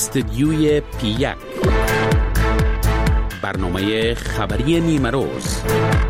استدیوی پی1 برنامه خبری نیمه روز.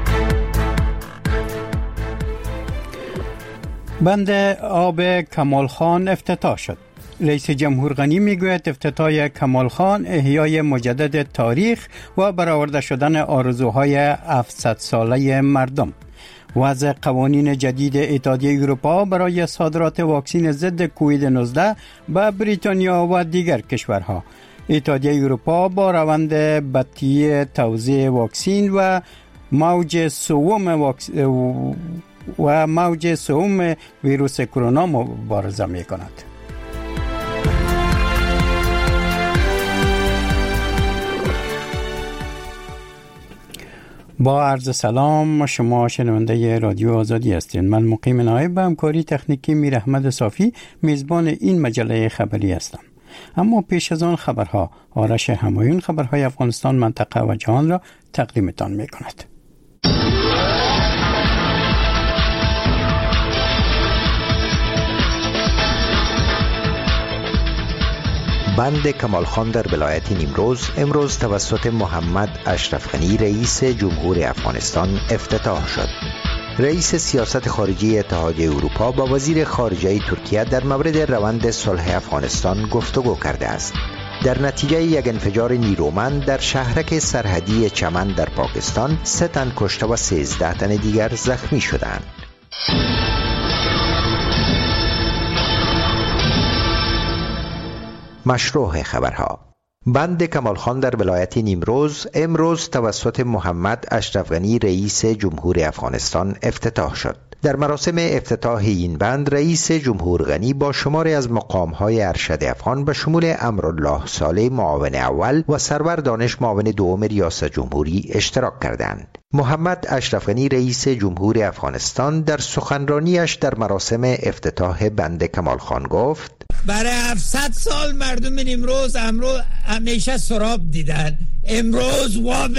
بند آب کمال خان افتتاح شد. رئیس جمهور غنی میگوید افتتاح کمال خان احیای مجدد تاریخ و برآورده شدن آرزوهای 700 ساله مردم. وضع قوانین جدید اتحادیه اروپا برای صادرات واکسن ضد کووید 19 به بریتانیا و دیگر کشورها. اتحادیه اروپا با روند بطیء توزیع واکسن و موج سوم ویروس کرونا مبارزه می کند. با عرض سلام، شما شنونده رادیو آزادی هستید. من مقیم نایب به همکاری تکنیکی میر احمد صافی میزبان این مجله خبری هستم. اما پیش از آن خبرها، آرش همایون خبرهای افغانستان، منطقه و جهان را تقدیمتان می کند. بند کمال خان در ولایت نیمروز امروز توسط محمد اشرف غنی رئیس جمهور افغانستان افتتاح شد. رئیس سیاست خارجی اتحادیه اروپا با وزیر خارجه ترکیه در مورد روند صلح افغانستان گفتگو کرده است. در نتیجه یک انفجار نیرومند در شهرک سرحدی چمن در پاکستان 3 تن کشته و 13 تن دیگر زخمی شدند. مشروع خبرها. بند کمال خان در ولایت نیمروز امروز توسط محمد اشرف غنی رئیس جمهور افغانستان افتتاح شد. در مراسم افتتاح این بند رئیس جمهور غنی با شماری از مقام‌های ارشد افغان به شمول امرالله صالح معاون اول و سرور دانش معاون دوم ریاست جمهوری اشتراک کردند. محمد اشرف غنی رئیس جمهور افغانستان در سخنرانیش در مراسم افتتاح بند کمال خان گفت: برای 700 سال مردم نیمروز همیشه سراب دیدن. امروز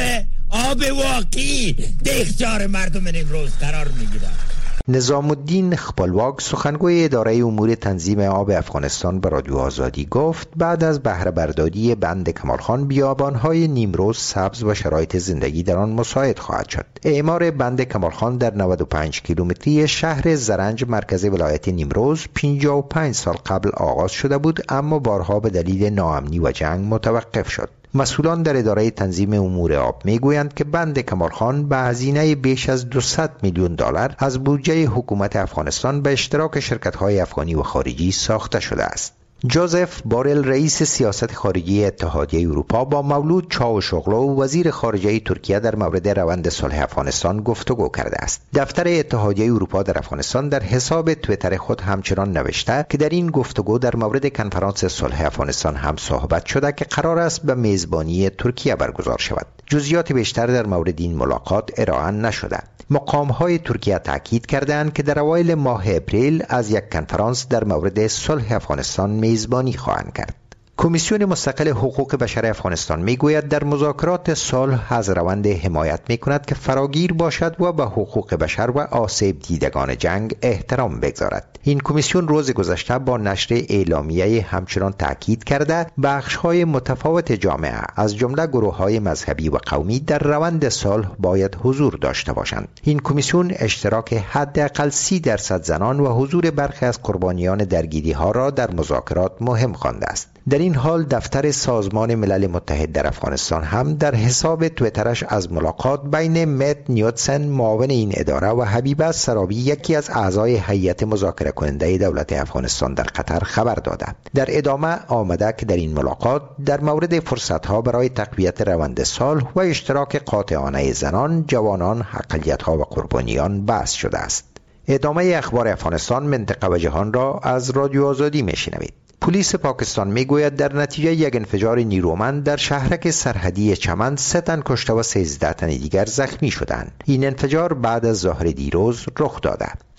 آب واقعی در اختیار مردم نیمروز قرار میگیرد. نظام الدین خپلواک سخنگوی اداره امور تنظیم آب افغانستان به رادیو آزادی گفت بعد از بهره برداری بند کمال خان بیابان‌های نیمروز سبز و شرایط زندگی در آن مساعد خواهد شد. اعمار بند کمال خان در 95 کیلومتری شهر زرنج مرکز ولایت نیمروز 55 سال قبل آغاز شده بود، اما بارها به دلیل ناامنی و جنگ متوقف شد. مسئولان در اداره تنظیم امور آب میگویند که بند کمال خان به هزینه بیش از 200 میلیون دلار از بودجه حکومت افغانستان به اشتراک شرکت‌های افغانی و خارجی ساخته شده است. جوزف بورل رئیس سیاست خارجی اتحادیه اروپا با مولود چاوشوغلو وزیر خارجه ترکیه در مورد روند صلح افغانستان گفتگو کرده است. دفتر اتحادیه اروپا در افغانستان در حساب توییتر خود همچنان نوشته که در این گفتگو در مورد کنفرانس صلح افغانستان هم صحبت شده که قرار است به میزبانی ترکیه برگزار شود. جزئیات بیشتر در مورد این ملاقات ارائه نشده. مقام‌های ترکیه تاکید کردند که در اوایل ماه اپریل از یک کنفرانس در مورد صلح افغانستان میزبانی خواهند کرد. کمیسیون مستقل حقوق بشر افغانستان میگوید در مذاکرات صلح از روند حمایت میکند که فراگیر باشد و به حقوق بشر و آسیب دیدگان جنگ احترام بگذارد. این کمیسیون روز گذشته با نشر اعلامیه همچنان تاکید کرده بخش‌های متفاوت جامعه از جمله گروه‌های مذهبی و قومی در روند صلح باید حضور داشته باشند. این کمیسیون اشتراک حداقل 30% زنان و حضور برخی از قربانیان درگیری‌ها را در مذاکرات مهم خوانده است. در این حال دفتر سازمان ملل متحد در افغانستان هم در حساب توییترش از ملاقات بین مت نیوتسن معاون این اداره و حبیبه سرابی یکی از اعضای هیئت مذاکره کننده دولت افغانستان در قطر خبر داده. در ادامه آمده که در این ملاقات در مورد فرصت‌ها برای تقویت روند صلح و اشتراک قاطعانه زنان، جوانان، اقلیت‌ها و قربانیان بحث شده است. ادامه اخبار افغانستان، منطقه و جهان را از رادیو آزادی میشنوید. پلیس پاکستان میگوید در نتیجه یک انفجار نیرومند در شهرک سرحدی چمن 3 تن کشته و 13 تن دیگر زخمی شدند. این انفجار بعد از ظهر دیروز رخ داده.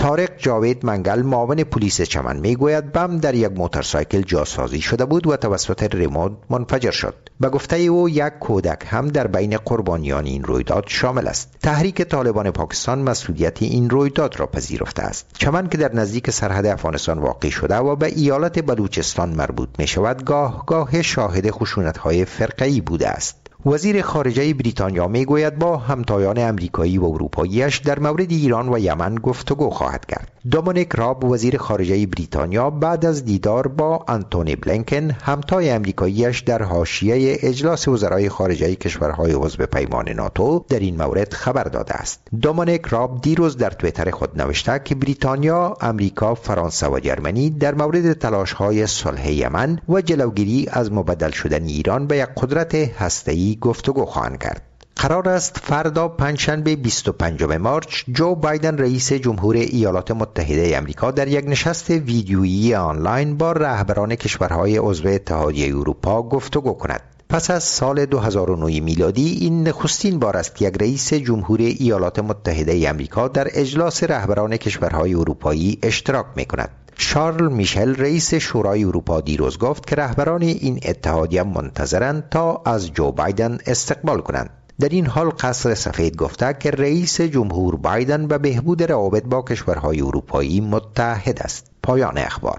طارق جاوید منگل معاون پلیس چمن میگوید بم در یک موتورسایکل جاسازی شده بود و توسط ریموت منفجر شد. به گفته او یک کودک هم در بین قربانیان این رویداد شامل است. تحریک طالبان پاکستان مسئولیت این رویداد را پذیرفته است. چمن که در نزدیک سرحد افغانستان واقع شده و به ایالت بلوچستان مربوط می شود گاه شاهد خشونت‌های فرقه‌ای بوده است. وزیر خارجه بریتانیا میگوید با همتایان امریکایی و اروپاییش در مورد ایران و یمن گفتگو خواهد کرد. دومینیک راب وزیر خارجه بریتانیا بعد از دیدار با آنتونی بلینکن همتای امریکاییش در حاشیه اجلاس وزرای خارجه کشورهای عضو پیمان ناتو در این مورد خبر داده است. دومینیک راب دیروز در توییتر خود نوشته که بریتانیا، امریکا، فرانسه و جرمنی در مورد تلاش‌های صلح یمن و جلوگیری از مبدل شدن ایران به یک قدرت هسته‌ای گفتگو خواهند کرد. قرار است فردا پنجشنبه 25 مارس جو بایدن رئیس جمهور ایالات متحده آمریکا در یک نشست ویدیویی آنلاین با رهبران کشورهای عضو اتحادیه اروپا گفتگو کند. پس از سال 2009 میلادی این نخستین بار است که یک رئیس جمهور ایالات متحده آمریکا در اجلاس رهبران کشورهای اروپایی اشتراک می‌کند. شارل میشل رئیس شورای اروپا دیروز گفت که رهبران این اتحادیه منتظرند تا از جو بایدن استقبال کنند. در این حال قصر سفید گفته که رئیس جمهور بایدن به بهبود روابط با کشورهای اروپایی متحد است. پایان اخبار.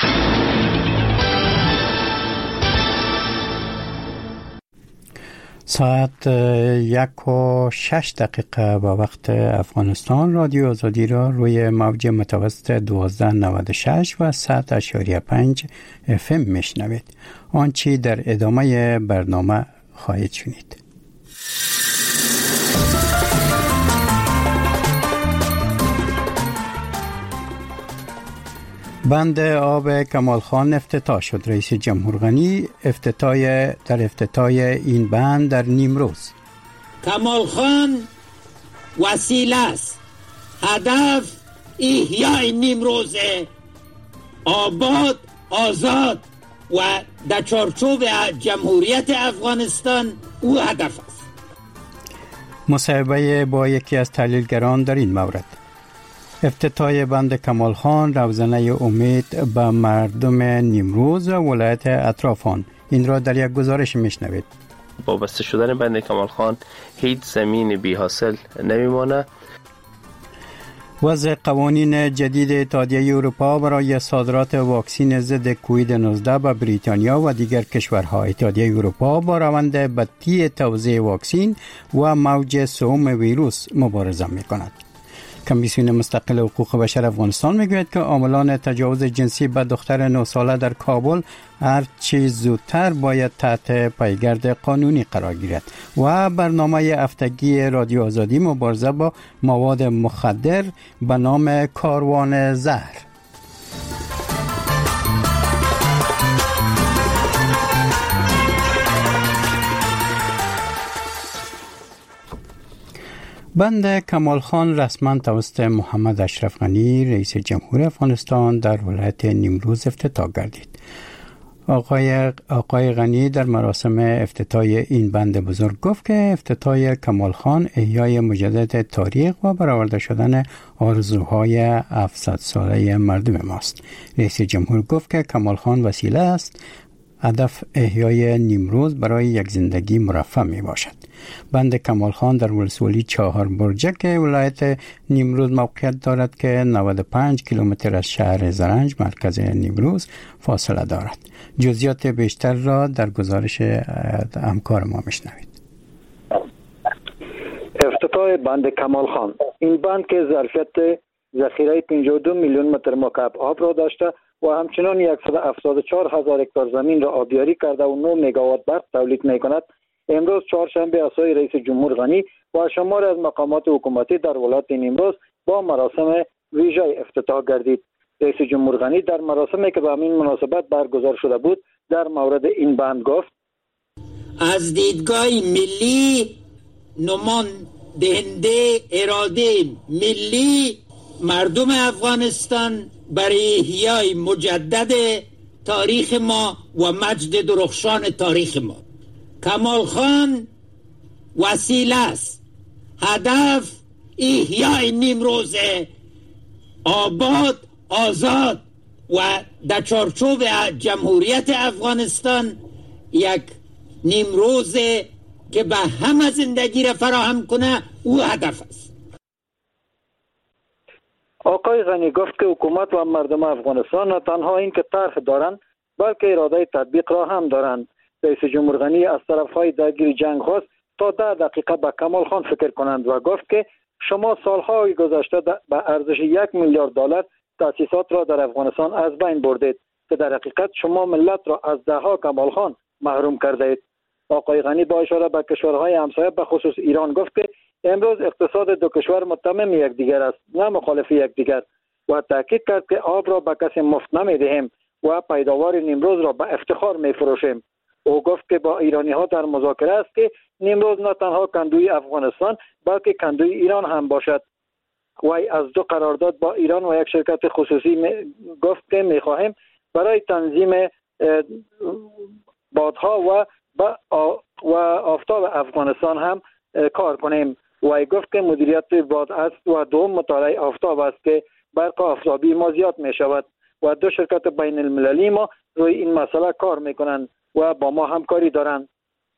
ساعت 1:06 به وقت افغانستان رادیو آزادی را روی موج متوسط 1296 و 100.5 FM میشنوید. آنچه در ادامه برنامه خواهید شنید. بند آب کمال خان افتتاح شد. رئیس جمهور غنی در افتتاح این بند در نیمروز. کمال خان وسیله است. هدف احیای نیمروز آباد، آزاد و در چارچوب جمهوریت افغانستان او هدف است. مصاحبه با یکی از تحلیلگران در این مورد. افتتاح بند کمال خان روزنه امید به مردم نیمروز و ولایت اطرافان. این را در یک گزارش میشنوید. با بسته شدن بند کمال خان هیچ زمین بی حاصل نمیمانه. وضع قوانین جدید اتحادیه اروپا برای صادرات واکسن ضد کووید 19 به بریتانیا و دیگر کشورها. اتحادیه اروپا با روند بدی توزیع واکسن و موج سوم ویروس مبارزه می‌کند. کمیسیون مستقل حقوق بشر افغانستان میگوید که عاملان تجاوز جنسی به دختر 9 ساله در کابل هر چه زودتر باید تحت پیگرد قانونی قرار گیرد و برنامه هفتگی رادیو آزادی مبارزه با مواد مخدر به نام کاروان زهر. بند کمال خان رسما توسط محمد اشرف غنی رئیس جمهور افغانستان در ولایت نیمروز افتتاح گردید. آقای غنی در مراسم افتتاح این بند بزرگ گفت که افتتاح کمال خان احیای مجدد تاریخ و برآورده شدن آرزوهای 700 ساله مردم ماست. رئیس جمهور گفت که کمال خان وسیله است. هدف احیای نیمروز برای یک زندگی مرفه می باشد. بند کمال خان در ولسوالی 4 برجک ولایت نیمروز موقعیت دارد که 95 کیلومتر از شهر زرنج مرکز نیمروز فاصله دارد. جزئیات بیشتر را در گزارش همکار ما میشنوید. افتتاح بند کمال خان. این بند که ظرفیت ذخیره 52 میلیون متر مکعب آب را داشته و همچنان 174,000 هکتار زمین را آبیاری کرده و 9 مگاوات برق تولید می‌کند، امروز چهارشنبه از سوی رئیس جمهور غنی و شمار از مقامات حکومتی در ولایت نیمروز با مراسم ویژه افتتاح گردید. رئیس جمهور غنی در مراسمی که به همین مناسبت برگزار شده بود در مورد این بند گفت: از دیدگاه ملی نماینده اراده ملی مردم افغانستان برای احیای مجدد تاریخ ما و مجد درخشان تاریخ ما. کمال خان وسیله است. هدف احیای نیمروز آباد آزاد و در چارچوب جمهوریت افغانستان یک نیمروز که به همه زندگی را فراهم کنه او هدف است. آقای غنی گفت که حکومت و مردم افغانستان نه تنها این که طرح دارند بلکه اراده تطبیق را هم دارند. رئیس جمهور غنی از طرفهای درگیر جنگ خواست تا 10 دقیقه به کمال خان فکر کنند و گفت که شما سالهای گذشته به ارزش 1 میلیارد دلار تأسیسات را در افغانستان از بین بردید که در حقیقت شما ملت را از دهها کمال خان محروم کرده اید. آقای غنی با اشاره به کشورهای همسایه به خصوص ایران گفت که امروز اقتصاد دو کشور متمم یکدیگر است نه مخالف یکدیگر و تاکید کرد که آب را به کسی مفت نمیدهیم و پیداوار نیمروز را به افتخار میفروشیم. او گفت که با ایرانی ها در مذاکره است که نیمروز نه تنها کندوی افغانستان بلکه کندوی ایران هم باشد. وی از 2 قرارداد با ایران و یک شرکت خصوصی گفت که میخواهیم برای تنظیم بادها و آفتاب افغانستان هم کار کنیم. وی گفت که مدیریت باد است و دوم مطالعه آفتاب است که برق آفتابی ما زیاد می شود و 2 شرکت بین المللی ما روی این مسئله کار میکنند و با ما همکاری دارند.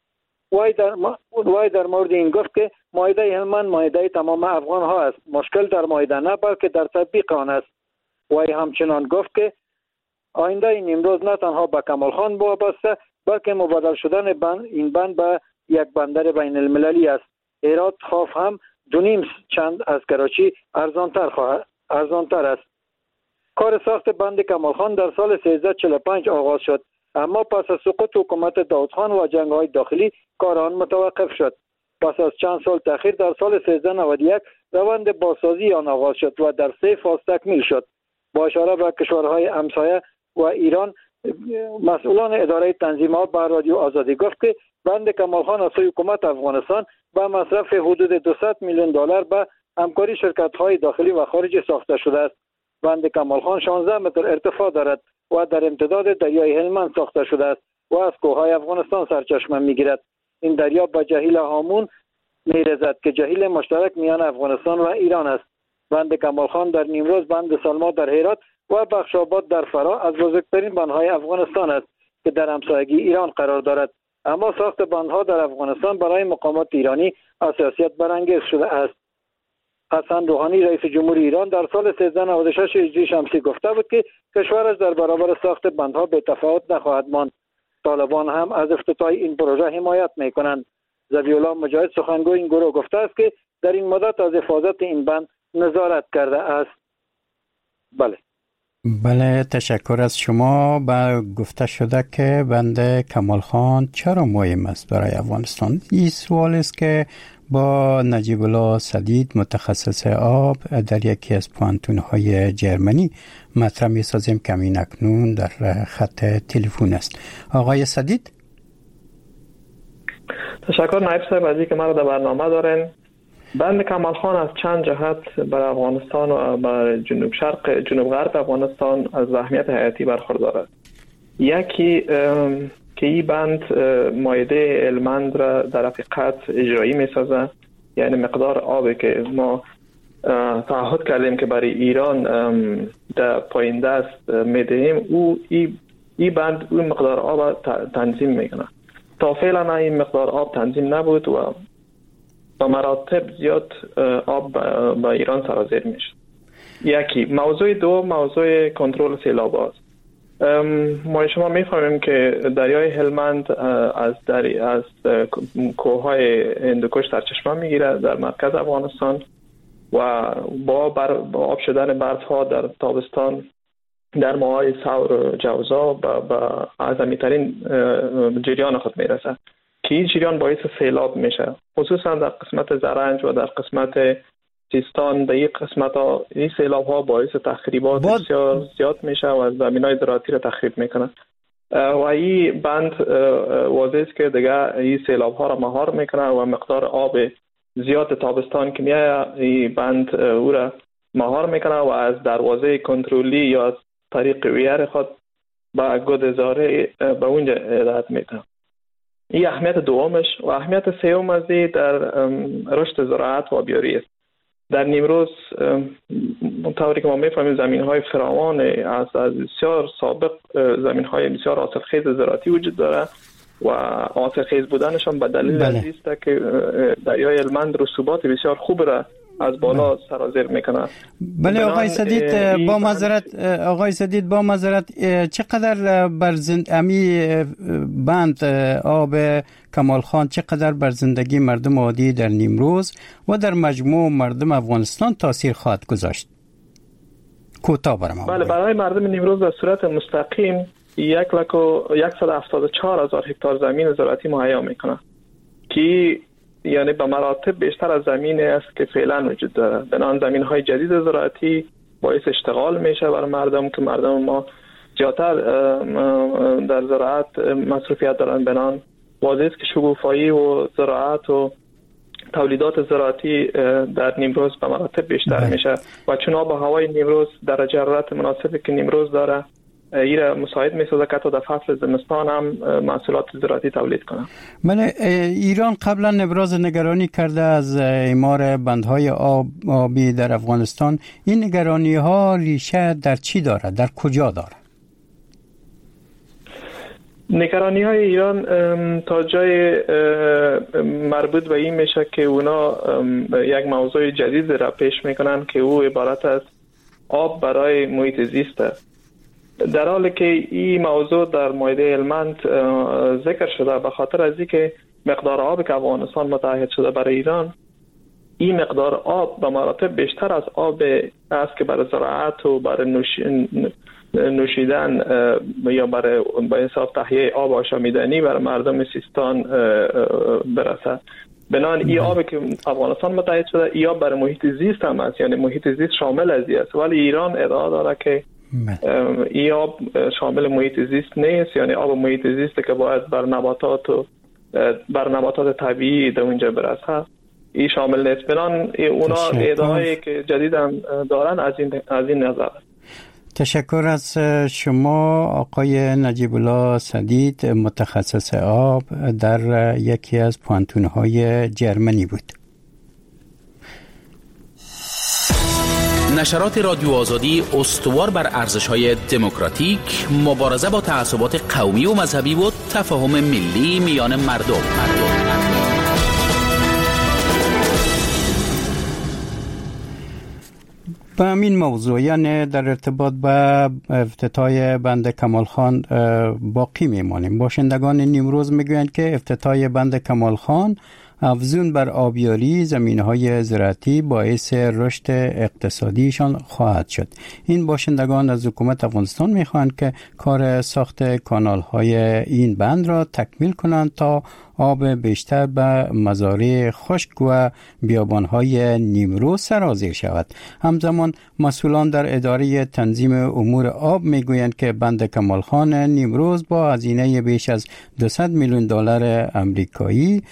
وی در مورد این گفت که معاهده هلمند معاهده تمام افغان ها است. مشکل در معاهده نه بلکه در تطبیق آن است. وی همچنان گفت که آینده نیمروز نه تنها به کمال خان وابسته بلکه مبادل شدن این بند به یک بندر بین المللی است. هرات خاف هم 2.5 چند از کراچی ارزانتر است. کار ساخت بند کمال خان در سال 1345 آغاز شد اما پس از سقوط حکومت داود خان و جنگ‌های داخلی کار آن متوقف شد. پس از چند سال تأخیر در سال 1391 روند بازسازی آن آغاز شد و در 3 فاز تکمیل شد. با اشاره به کشورهای همسایه و ایران مسئولان اداره تنظیم آب به رادیو آزادی گفت که بند کمال خان از سوی حکومت افغانستان با مصرف حدود 200 میلیون دلار به همکاری شرکت‌های داخلی و خارجی ساخته شده است. بند کمال خان 16 متر ارتفاع دارد و در امتداد دریای هلمند ساخته شده است و از کوههای افغانستان سرچشمه میگیرد. این دریا به جهیل هامون میرسد که جهیل مشترک میان افغانستان و ایران است. بند کمال خان در نیمروز، بند سلما در هرات و بخشاباد در فرا از بزرگترین بندهای افغانستان است که در همسایگی ایران قرار دارد. اما ساخت بندها در افغانستان برای مقامات ایرانی حساسیت برانگیز شده است. حسن روحانی رئیس جمهوری ایران در سال 1396 هجری شمسی گفته بود که کشورش در برابر ساخت بندها به تفاوت نخواهد ماند. طالبان هم از افتتاح این پروژه حمایت میکنند. ذبیح‌الله مجاهد سخنگوی این گروه گفته است که در این مدت از حفاظت این بند نظارت کرده است. بله، تشکر از شما. گفته شده که بند کمال خان چرا مهم است برای افغانستان؟ این سوال است که با نجیب الله سدید متخصص آب در یکی از پوانتون‌های جرمنی مطرح می‌سازیم که همین اکنون در خط تلفن است. آقای سدید، تشکر نایب صاحب از اینکه مرا در برنامه دارین. بند کمال خان از چند جهت بر افغانستان و بر جنوب شرق جنوب غرب افغانستان از اهمیت حیاتی برخوردار است. یکی که این بند معاهده هلمند را در حقیقت اجرایی می‌سازه، یعنی مقدار آبی که ما تعهد کردیم که برای ایران در پایین دست میدهیم، این بند اون مقدار آب تنظیم میکنه. تا فعلا این مقدار آب تنظیم نبود و با مراتب زیاد آب به ایران سرازیر میشه. یکی موضوع دو، موضوع کنترل سیلاب است. ما شما میفهمیم که دریای هلمند از کوههای هندوکش سرچشمه میگیره در مرکز افغانستان و با آب شدن برف ها در تابستان در ماهای ثور و جوزا به اعظمی‌ترین جریان خود میرسه که این جریان باعث سیلاب میشه، خصوصا در قسمت زرنج و در قسمت سیستان. به این قسمت ها این سیلاب ها باعث تخریبات بسیار زیاد میشه و زمینای زراعتی را تخریب میکنه و این بند واضح است که دیگه این سیلاب ها را مهار میکنه و مقدار آب زیاد تابستان که میاد این بند او را مهار میکنه و از دروازه کنترلی یا از طریق ویر خود به گودزاره به اونجا هدایت میکنه. این اهمیت دومش و اهمیت سوم از در رشد زراعت و آبیاری است. در نیمروز طوری که ما میفهمیم زمین‌های فراوان از بسیار سابق، زمین‌های بسیار حاصلخیز زراعتی وجود داره و حاصلخیز بودنشان به دلیل از این است که دریای هلمند رسوبات بسیار خوب را از بالا سرازیر میکنه. بله آقای سدید، با معذرت چقدر بر امی بند آب کمال خان چقدر بر زندگی مردم عادی در نیمروز و در مجموع مردم افغانستان تاثیر خواهد گذاشت؟ کوتاه برام. بله، برای مردم نیمروز به صورت مستقیم 174,000 هکتار زمین زراعتی مهیا میکنه که یعنی به مراتب بیشتر از زمینی است که فعلا وجود داره. بنان زمین های جدید زراعتی باعث اشتغال میشه برای مردم که مردم ما زیادتر در زراعت مصروفیت دارن. بنان واضح است که شکوفایی و زراعت و تولیدات زراعتی در نیمروز به مراتب بیشتر میشه و چون آب و هوای نیمروز درجه حرارت مناسبی که نیمروز داره ایره مساعد میسازه که تا در فصل زمستان هم محصولات زراعتی تولید کنه. بله، ایران قبلا ابراز نگرانی کرده از اعمار بندهای آبی در افغانستان. این نگرانی ها ریشه در چی داره؟ در کجا داره؟ نگرانی های ایران تا جای مربوط به این میشه که اونا یک موضوع جدید را پیش میکنن که او عبارت از آب برای محیط زیست است. در حالی که این موضوع در مایده هلمند ذکر شده به خاطر از اینکه مقدار آب که افغانستان متعهد شده برای ایران، این مقدار آب به مراتب بیشتر از آب است که برای زراعت و برای نوشیدن یا برای به حساب تهیه آب آشامیدنی برای مردم سیستان برسه. بنابراین این آبی که افغانستان متعهد شده این آب برای محیط زیست هم است، یعنی محیط زیست شامل از این است، ولی ایران ادعا داره که این آب شامل محیط زیست نیست، یعنی آب محیط زیست که باید بر نباتات طبیعی در اونجا برسه این شامل نیست. بنان اونا ادعایی که جدیداً دارن از این نظر. تشکر از شما آقای نجیب الله سدید، متخصص آب در یکی از پوانتون‌های جرمنی بود. نشرات رادیو آزادی استوار بر ارزش‌های دموکراتیک، مبارزه با تعصبات قومی و مذهبی و تفاهم ملی میان مردم. به همین موضوع، یعنی در ارتباط با افتتاح بند کمال خان باقی میمانیم. باشندگان نیمروز میگویند که افتتاح بند کمال خان افزون بر آبیاری زمینهای زراعتی باعث رشد اقتصادیشان خواهد شد. این باشندگان از حکومت افغانستان میخواهند که کار ساخت کانالهای این بند را تکمیل کنند تا آب بیشتر به مزارع خشک و بیابانهای نیمروز سرازیر شود. همزمان مسئولان در اداره تنظیم امور آب میگویند که بند کمال خان نیمروز با هزینه بیش از 200 میلیون دلار آمریکایی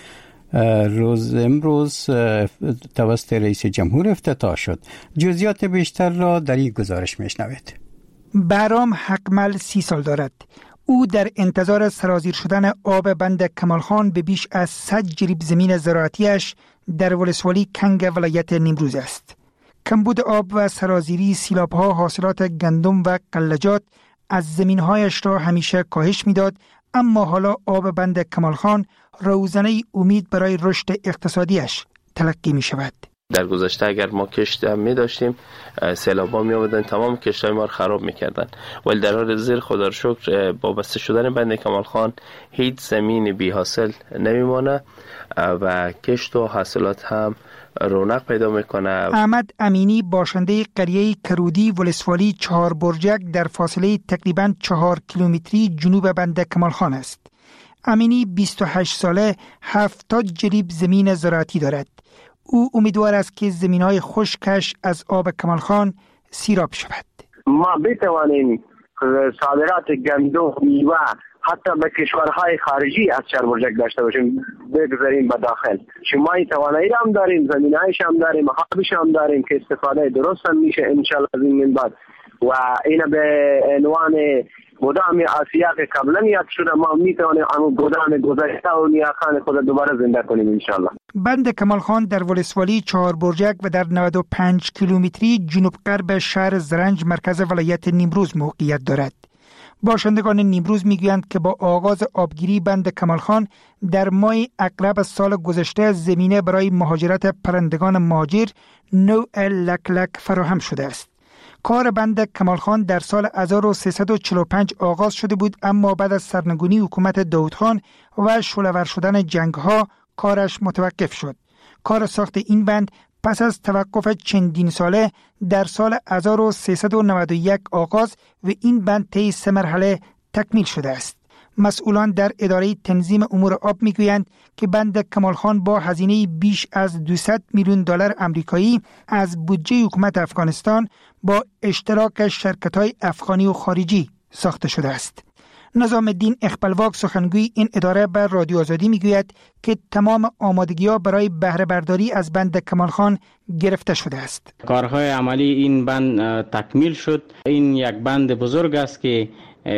امروز توسط رئیس جمهور افتتاح شد. جزئیات بیشتر را در این گزارش میشنوید. بهرام حقمل 30 سال دارد. او در انتظار سرازیر شدن آب بند کمال خان به بیش از 100 جریب زمین زراعتیش در ولسوالی کنگ ولایت نیمروز است. کمبود آب و سرازیری سیلاب‌ها حاصلات گندم و قلجات از زمین‌هایش را همیشه کاهش می‌داد، اما حالا آب بند کمال خان روزنه امید برای رشد اقتصادیش تلقی می شود. در گذشته اگر ما کشت هم می داشتیم، سیلاب‌ها می آمدن تمام کشت‌های ما رو خراب می‌کردن، ولی در حال زیر خدا رو شکر با بسته شدن بند کمال خان هیچ زمین بی حاصل نمیمانه و کشت و حاصلات هم رونق پیدا میکنه. احمد امینی باشنده قریه کرودی ولسوالی 4 برجک در فاصله تقریباً 4 کیلومتری جنوب بند کمال خان است. امینی 28 ساله 70 جریب زمین زراعتی دارد. او امیدوار است که زمین‌های خشکش از آب کمال خان سیراب شود. ما بتوانیم صادرات گندم، میوه حتی به کشورهای خارجی از 4 برجک داشته باشیم، بگذاریم به داخل. شما این توانایی هم داریم، زمینایش هم داریم، آبش هم داریم که استفاده درست هم میشه انشالله از این من بعد. و این به عنوان گودام آسیا که قبلا یاد شده ما میتونیم همون گودام گذشته و نیاکان خود دوباره زنده کنیم انشالله. بند کمال خان در ولسوالی 4 برجک و در 95 کیلومتری جنوب غرب شهر زرنج مرکز ولایت نیمروز موقعیت دارد. باشندگان نیمروز میگویند که با آغاز آبگیری بند کمال خان در ماه اغرب سال گذشته زمینه برای مهاجرت پرندگان مهاجر نوع لکلک فراهم شده است. کار بند کمال خان در سال 1345 آغاز شده بود، اما بعد از سرنگونی حکومت داود خان و شعله‌ور شدن جنگ‌ها کارش متوقف شد. کار ساخت این بند پس از توقف چندین ساله در سال 1391 آغاز و این بند طی 3 مرحله تکمیل شده است. مسئولان در اداره تنظیم امور آب میگویند که بند کمال خان با هزینه بیش از 200 میلیون دلار آمریکایی از بودجه حکومت افغانستان با اشتراک شرکت‌های افغانی و خارجی ساخته شده است. نظام الدین اخبلواک سخنگوی این اداره بر رادیو آزادی میگوید که تمام آمادگی‌ها برای بهره برداری از بند کمال خان گرفته شده است. کارهای عملی این بند تکمیل شد. این یک بند بزرگ است که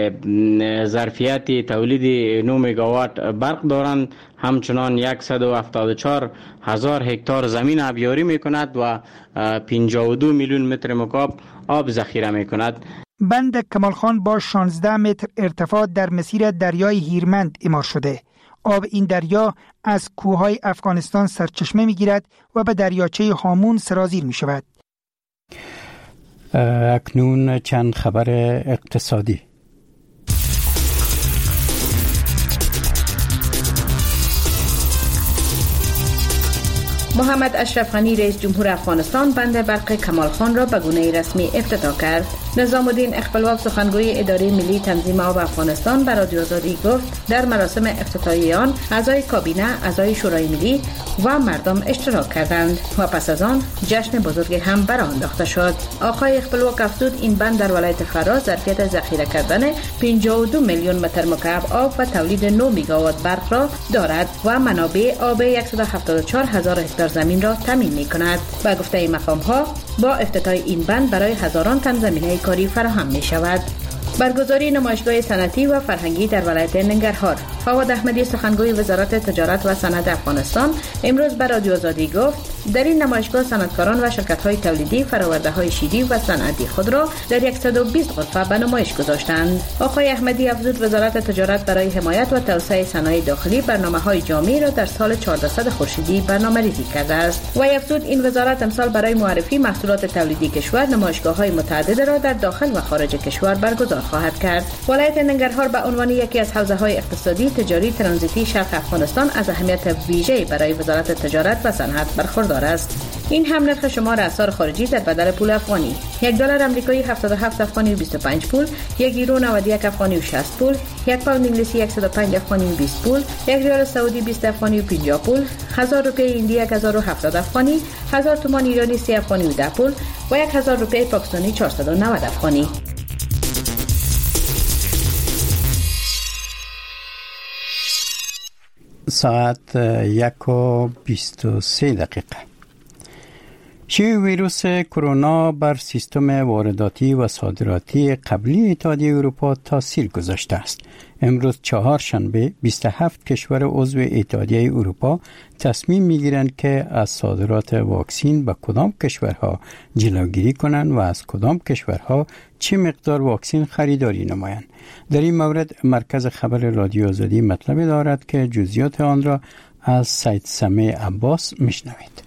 ظرفیت تولید 9 مگاوات برق دارند، همچنان 174,000 هکتار زمین آبیاری میکند و 52 میلیون متر مکعب آب ذخیره میکند. بند کمال خان با 16 متر ارتفاع در مسیر دریای هیرمند اعمار شده. آب این دریا از کوههای افغانستان سرچشمه میگیرد و به دریاچه هامون سرازیر می شود. اکنون چند خبر اقتصادی. محمد اشرف غنی رئیس جمهور افغانستان بند برق کمال خان را به گونه رسمی افتتاح کرد. نظام الدین اخبلواک سخنگوی اداره ملی تنظیم آب افغانستان به رادیو آزادی گفت در مراسم افتتاحیه آن اعضای کابینه، اعضای شورای ملی و مردم اشتراک کردند و پس از آن جشن بزرگی هم برآ انداخته شد. آقای اخبلواک افزود این بند در ولایت فرا ظرفیت ذخیره کردن 52 میلیون متر مکعب آب و تولید 9 میگاوات برق را دارد و منابع آب 174,000 هکتار زمین را تامین می‌کند. با گفته مقام‌ها با افتتاح این بند برای هزاران تن زمینه کاری فراهم می‌شود. برگزاری نمایشگاه صنعتی و فرهنگی در ولایت ننگرهار. فواد احمدی سخنگوی وزارت تجارت و صنعت افغانستان امروز به رادیو آزادی گفت در این نمایشگاه صنعتکاران و شرکت‌های تولیدی فرآورده‌های شیری و صنعتی خود را در 120 غرفه به نمایش گذاشتند. آقای احمدی افزود وزارت تجارت برای حمایت و توسعه صنایع داخلی برنامه‌های جامعی را در سال 1400 خورشیدی برنامه‌ریزی کرده است. و افزود این وزارت امسال برای معرفی محصولات تولیدی کشور نمایشگاه‌های متعدد را در داخل و خارج کشور برگزار خواهد کرد. ولایت ننگرهار به عنوان یکی از حوزه‌های اقتصادی، تجاری، ترانزیتی شرق افغانستان از اهمیت ویژه‌ای برای وزارت تجارت و صنعت برخوردار است. این هم نرخ شمار اسعار خارجی در بدل پول افغانی: $1 آمریکایی 77 افغانی و 25 پول، 1 یورو 91 افغانی و 60 پول، 1 پوند انگلیسی 105 افغانی و 20 پول، 1 ریال سعودی 20 افغانی و 50 پول، 1000 روپیه هندی 1070 افغانی، 1000 تومان ایرانی 30 افغانی و 10 پول و 1000 روپیه پاکستانی 490 افغانی. ساعت 1:23. شیوع ویروس کرونا بر سیستم وارداتی و صادراتی قبلی اتحادیه اروپا تاثیر گذاشته است. امروز چهارشنبه 27 کشور عضو اتحادیه اروپا تصمیم میگیرند که از صادرات واکسین به کدام کشورها جلوگیری کنند و از کدام کشورها چه مقدار واکسین خریداری نمایند. در این مورد مرکز خبر رادیو آزادی مطلبی دارد که جزئیات آن را از سید سمیع عباس میشنوید.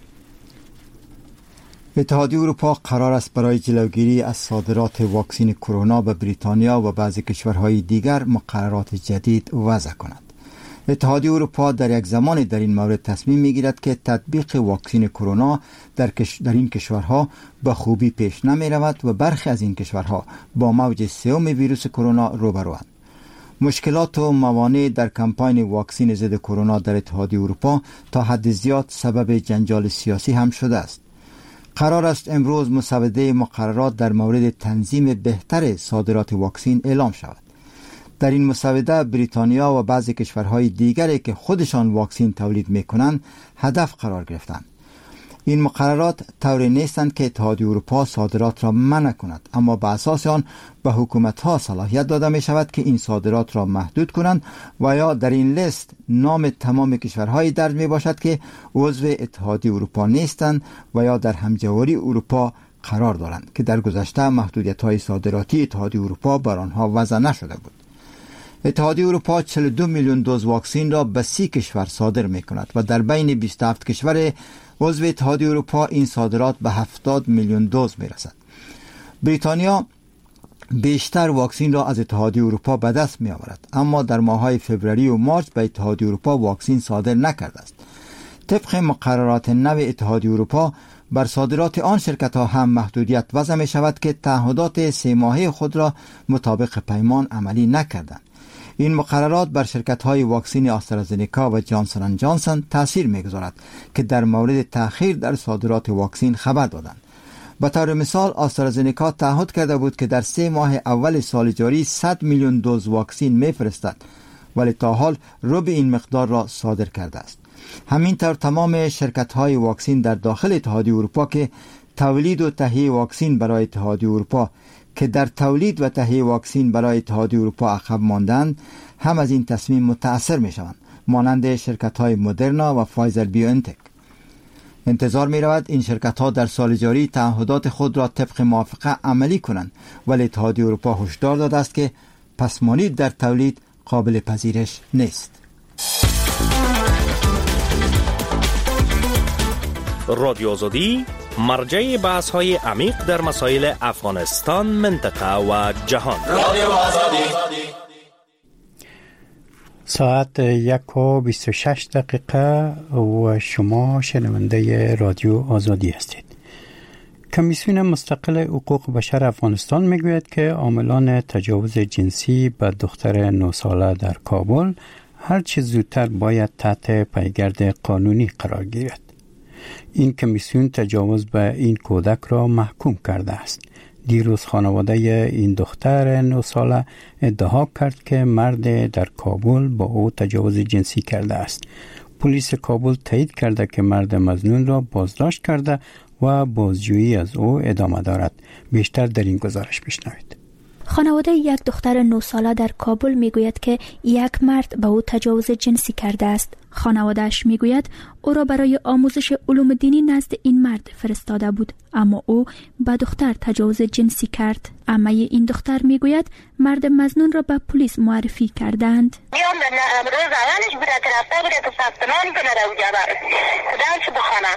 اتحادیه اروپا قرار است برای جلوگیری از صادرات واکسن کرونا به بریتانیا و بعضی کشورهای دیگر مقررات جدید وضع کند. اتحادیه اروپا در یک زمان در این مورد تصمیم میگیرد که تطبیق واکسن کرونا در این کشورها به خوبی پیش نمی رود و برخی از این کشورها با موج سوم ویروس کرونا روبروند. مشکلات و موانع در کمپاین واکسن ضد کرونا در اتحادیه اروپا تا حد زیاد سبب جنجال سیاسی هم شده است. قرار است امروز مسوده مقررات در مورد تنظیم بهتر صادرات واکسن اعلام شود. در این مسوده بریتانیا و بعضی کشورهای دیگری که خودشان واکسن تولید می‌کنند هدف قرار گرفتند. این مقررات طوری نیستند که اتحادیه اروپا صادرات را منع کند، اما به اساس آن به حکومت‌ها صلاحیت داده می شود که این صادرات را محدود کنند و یا در این لیست نام تمام کشورهای درج می باشد که عضو اتحادیه اروپا نیستند و یا در همجواری اروپا قرار دارند که در گذشته محدودیت‌های صادراتی اتحادیه اروپا بر آنها وضع نشده بود. اتحادیه اروپا 42 میلیون دوز واکسن را به 30 کشور صادر می کند و در بین 27 کشور عضو اتحادیه اروپا این صادرات به 70 میلیون دوز می رسد. بریتانیا بیشتر واکسن را از اتحادیه اروپا به دست می آورد، اما در ماه‌های فوریه و مارس به اتحادیه اروپا واکسن صادر نکرده است. طبق مقررات نو اتحادیه اروپا بر صادرات آن شرکت‌ها هم محدودیت وضع می شود که تعهدات 3 ماهه خود را مطابق پیمان عملی نکردند. این مقررات بر شرکت‌های واکسن آسترازنیکا و جانسون اند جانسون تأثیر می‌گذارد که در مورد تأخیر در صادرات واکسن خبر دادند. به طور مثال آسترازنیکا تعهد کرده بود که در 3 ماه اول سال جاری 100 میلیون دوز واکسن می‌فرستد، ولی تا حال ربع این مقدار را صادر کرده است. همینطور تمام شرکت‌های واکسن در داخل اتحادیه اروپا که تولید و تهیه واکسن برای اتحادیه اروپا که در تولید و تهیه واکسن برای اتحادیه اروپا عقب ماندند هم از این تصمیم متأثر می شوند، مانند شرکت‌های مدرنا و فایزر بیوانتک. انتظار می رود این شرکت‌ها در سال جاری تعهدات خود را طبق موافقه عملی کنند، ولی اتحادیه اروپا هشدار داده است که پسمانید در تولید قابل پذیرش نیست. رادیو آزادی مرجع بحث‌های عمیق در مسائل افغانستان، منطقه و جهان. رادیو آزادی. ساعت 1:26 و شما شنونده رادیو آزادی هستید. کمیسیون مستقل حقوق بشر افغانستان میگوید که عاملان تجاوز جنسی به دختر 9 ساله در کابل هر چه زودتر باید تحت پیگرد قانونی قرار گیرد. این کمیسیون تجاوز به این کودک را محکوم کرده است. دیروز خانواده این دختر 9 ساله ادعا کرد که مرد در کابل با او تجاوز جنسی کرده است. پلیس کابل تایید کرده که مرد مظنون را بازداشت کرده و بازجویی از او ادامه دارد. بیشتر در این گزارش بشنوید. خانواده یک دختر 9 ساله در کابل میگوید که یک مرد به او تجاوز جنسی کرده است. خانواده‌اش میگوید او را برای آموزش علوم دینی نزد این مرد فرستاده بود، اما او به دختر تجاوز جنسی کرد. عمه این دختر میگوید مرد مظنون را به پلیس معرفی کردند. روز اولش بوده که رفته بوده تو ثبت‌نام کنه در اونجا خودش بخونه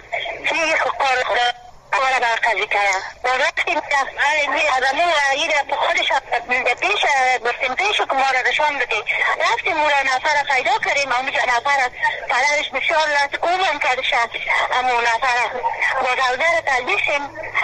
کار برقضی کرد و وقتی آدمو و خودش پیش برسیم پیش که ما را رشان بده رفتیم او را نفر پیدا کردیم اونجا نفر پدرش بسیار لات کوبم کردش امو نفر با دوزه را تلبیشیم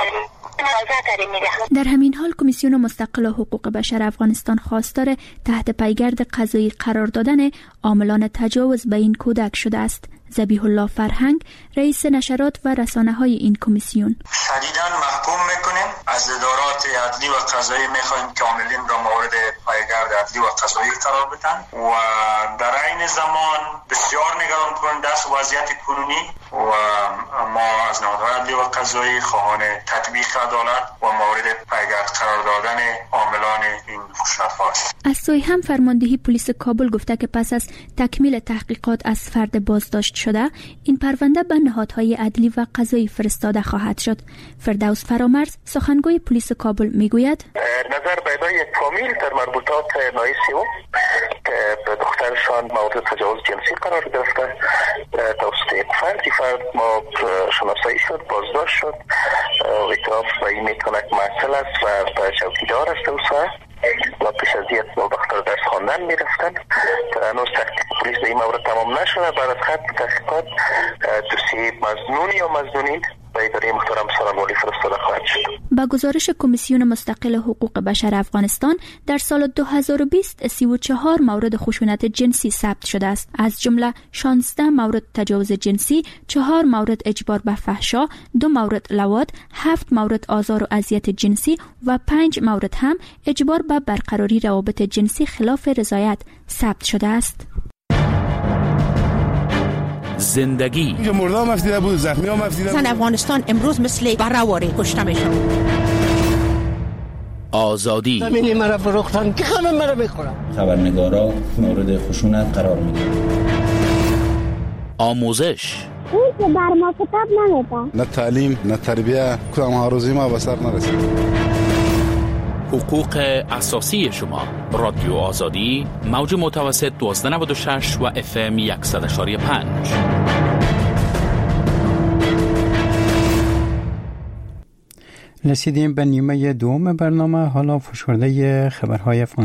در همین حال کمیسیون مستقل حقوق بشر افغانستان خواستار تحت پیگرد قضایی قرار دادن عاملان تجاوز به این کودک شده است. ذبیح الله فرهنگ رئیس نشرات و رسانه‌های این کمیسیون: شدیداً محکوم میکنیم، از ادارات عدلی و قضایی میخواهیم که عاملین را مورد پیگرد عدلی و قضایی قرار بدن و در عین زمان بسیار نگران کننده است وضعیت کنونی و ما از نهادهای عدلی و قضایی خواهان تطبیق عدالت و مورد پیگرد قرار دادن عاملان این خشونت‌ها است. از سوی هم فرماندهی پلیس کابل گفته که پس از تکمیل تحقیقات از فرد بازداشت شده این پرونده به نهادهای عدلی و قضایی فرستاده خواهد شد. فردوس فرامرز سخنگوی پلیس کابل میگوید نظر بیدای کامل در مربوطات نای سیوم که به دخترشان مورد تجاوز جنسی قرار گرفته توسط یک فرد ما شناسایی شد، بازداشت شد و اعتراف به این میکنه که معطل است و به چوکیدار است و پیش از دیت با دختر درس خواندن میرفتن. هنوز تحقیق پلیس به این مورد تمام نشده. بعد از ختم تحقیقات دوسیه مظنون یا مظنونین به اداره محترم سرانوالی فرستاده خواهد شد. با گزارش کمیسیون مستقل حقوق بشر افغانستان در سال 2020 34 مورد خشونت جنسی ثبت شده است، از جمله 16 مورد تجاوز جنسی، 4 مورد اجبار به فحشا، 2 مورد لواط، 7 مورد آزار و اذیت جنسی و 5 مورد هم اجبار به برقراری روابط جنسی خلاف رضایت ثبت شده است. زندگی. مردم افتیده بود، زخمی هم افتیده بود. زن افغانستان امروز مثل برآوری کشته میشن. آزادی. زمین مرا فروختن که همه مرا میخورن. خبرنگارا مورد خشونت قرار میگیرن. آموزش. اون که بر ما کتاب نمیده. نه تعلیم، نه تربیه، کدام هاروزی ما به سر نرسید. حقوق اساسی شما. رادیو آزادی، موج متوسط 1296 و FM 100.5. رسیدیم به نیمه دوم برنامه. حالا فشرده خبرهای